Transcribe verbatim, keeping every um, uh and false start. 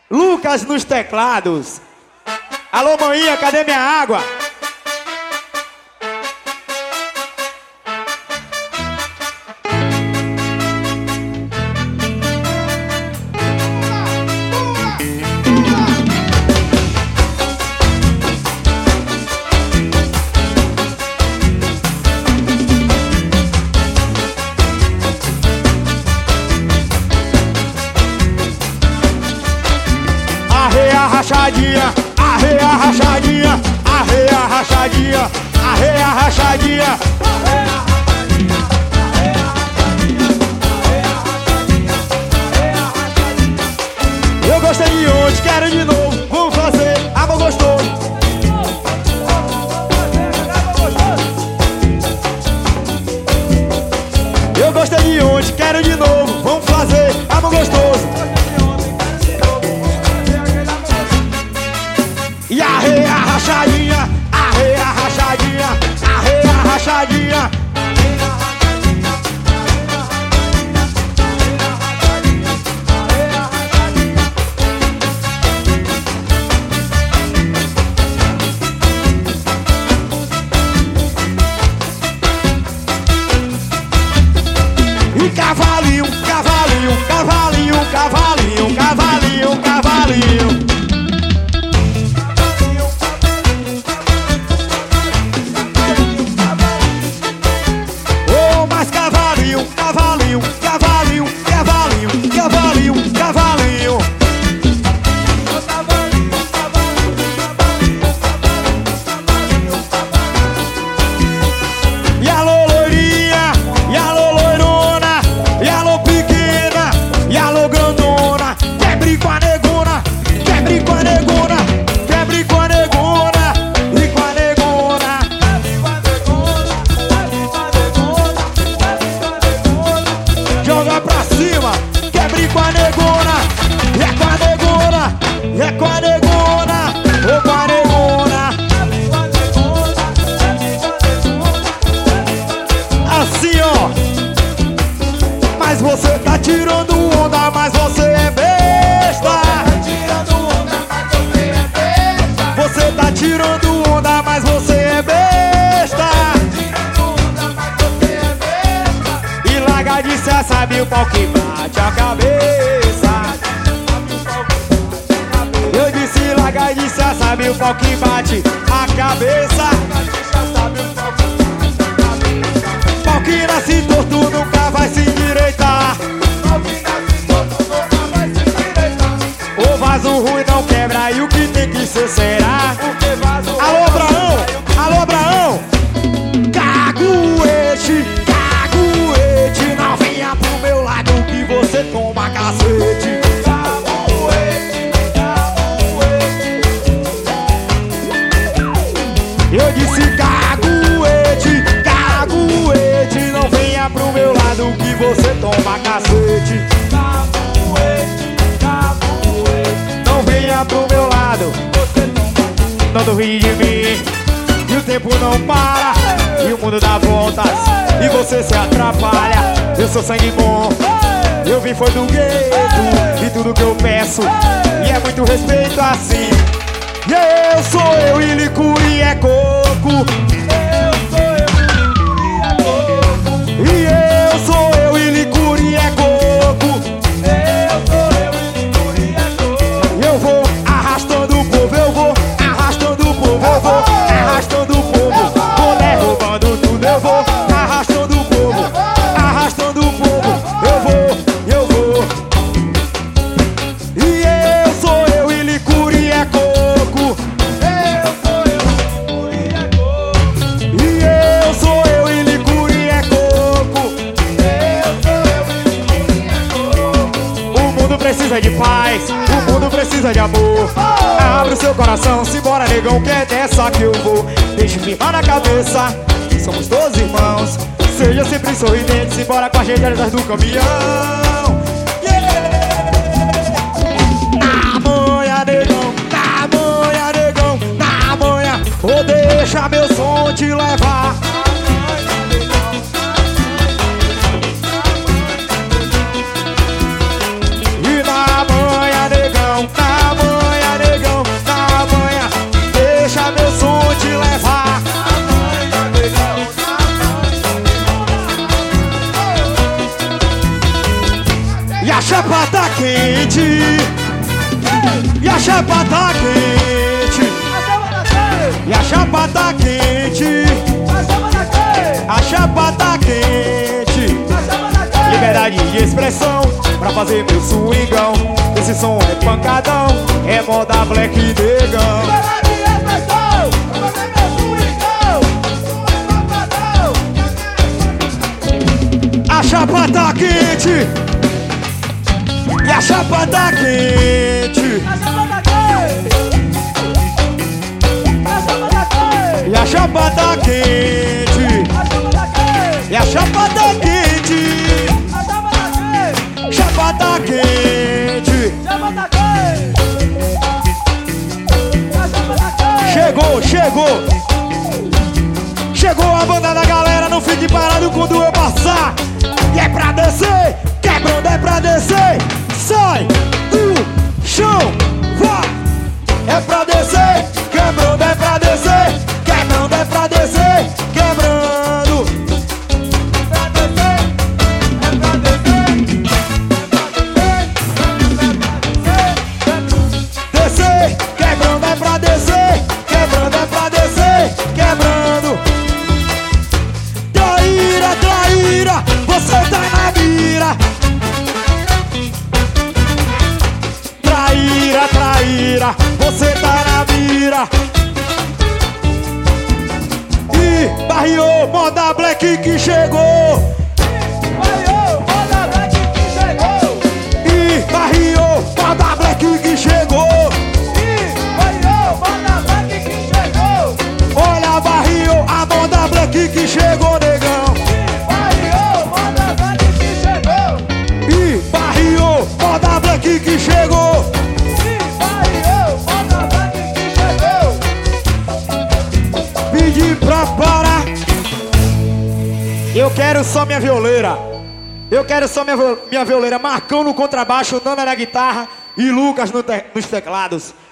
Lucas nos teclados. Alô, maninha, cadê minha água? Arreia rachadinha, arreia rachadinha, arreia rachadinha, arreia rachadinha. Eu gostei de hoje, quero de novo, vamos fazer amor gostoso. Eu gostei de hoje, quero de novo, vamos fazer amor gostoso. E arreia rachadinha, arreia rachadinha, arreia rachadinha. E cavalinho, cavalinho, cavalinho, cavalinho, cavalinho, cavalinho. Cavalinho, cavalinho, cavalinho, cavalinho, cavalinho, cavalinho. E alô loirinha, e alô loirona, e alô pequena, e alô grandona. Quebre com a negona, quebre com a negona, quebre com a negona, e com a negona. Joga pra cima, quebre com a negona, é com a negona, é com a negona, ô com a negona. Assim ó, mas você tá tirando onda, mas você é besta. Você tá tirando onda, mas você é besta. E larga de cê, sabe o pau que bate a cabeça. Eu disse larga de cê, sabe o pau que bate a cabeça. Pau que nasce torto nunca vai se endireitar. O vaso ruim não quebra e o que tem que ser será. Alô, Abraão, alô, Abraão. Caguete, caguete, não venha pro meu lado que você toma cacete. Eu disse caguete, caguete, não venha pro meu lado que você toma cacete. Não venha pro meu lado, não duvide de mim. E o tempo não para, e o mundo dá voltas, e você se atrapalha. Eu sou sangue bom, eu vim foi do gueto, e tudo que eu peço, e é muito respeito assim. E eu sou eu e licuri é coco. E eu sou eu e licuri é coco. Eu vou arrastando o povo, eu vou arrastando o povo, eu vou arrastando o povo, vou derrubando tudo, eu vou arrastando o povo, arrastando o povo, eu vou, eu vou. E eu sou eu e licuri é coco. E eu sou eu e licuri é coco. O mundo precisa de paz, o mundo precisa de amor. Abre o seu coração, simbora negão, que é dessa que eu vou. Deixa firmar na cabeça, somos todos irmãos. Seja sempre sorridente, simbora com a gente atrás do caminhão. Yeah! Na manhã negão, na manhã negão, na manhã. Ou deixa meu som te levar. E na manhã negão, na chapa tá quente. E a chapa tá quente. A chapa tá quente. Liberdade de expressão pra fazer meu swingão. Esse som é pancadão, é moda black negão. Liberdade de expressão pra fazer meu swingão. A chapa tá quente. E a chapa tá quente. E a chapa tá quente. E a chapa tá quente. Chapa tá quente. Chegou, chegou. Chegou a banda da galera no fim de parado quando eu passar. E é pra descer, quebrando é pra descer. Sai do chão, vai. É pra descer, quebrando é pra descer. Quebrando é pra descer, quebrando. Pra descer, é pra descer. Descer, quebrando é pra descer. Quebrando é pra descer, quebrando. Traíra, traíra, você tá na mira. Traíra, traíra, você tá na mira. E barriou, moda black que chegou. Barriou, moda black que chegou. E barriou, moda black que chegou. Ih, barriou, moda black que chegou. Olha, barriou, a moda black que chegou, negão. Ih, barriou, moda black que chegou. E barriou, moda black que chegou. Ih, barriou, moda black que chegou. Pedi pra parar. Eu quero só minha violeira. Eu quero só minha, vo- minha violeira. Marcão no contrabaixo, Nana na guitarra e Lucas no te- nos teclados.